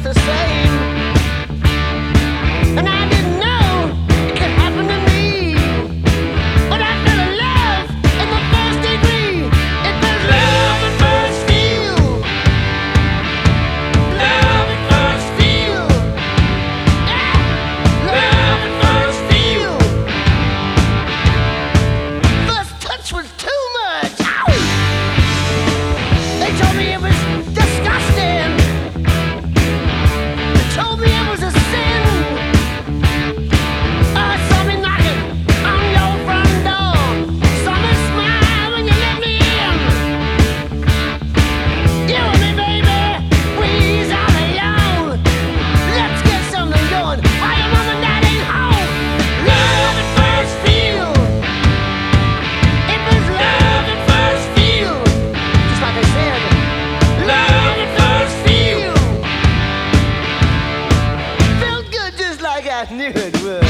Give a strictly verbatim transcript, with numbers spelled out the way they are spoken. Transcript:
the same. And I didn't know it could happen to me. But I fell in love in the first degree. It was love at first feel. Love at first feel. Yeah. Love at first feel. First touch was too much. Ow! They told me it was disgusting. They told me it was a sin. I saw me knocking on your front door. Saw me smile when you let me in. You and me, baby, we's all alone. Let's get something going while your mom and dad ain't home. Love at first feel. It was love at first feel. Just like I said, love at first feel. Felt good just like I knew it would.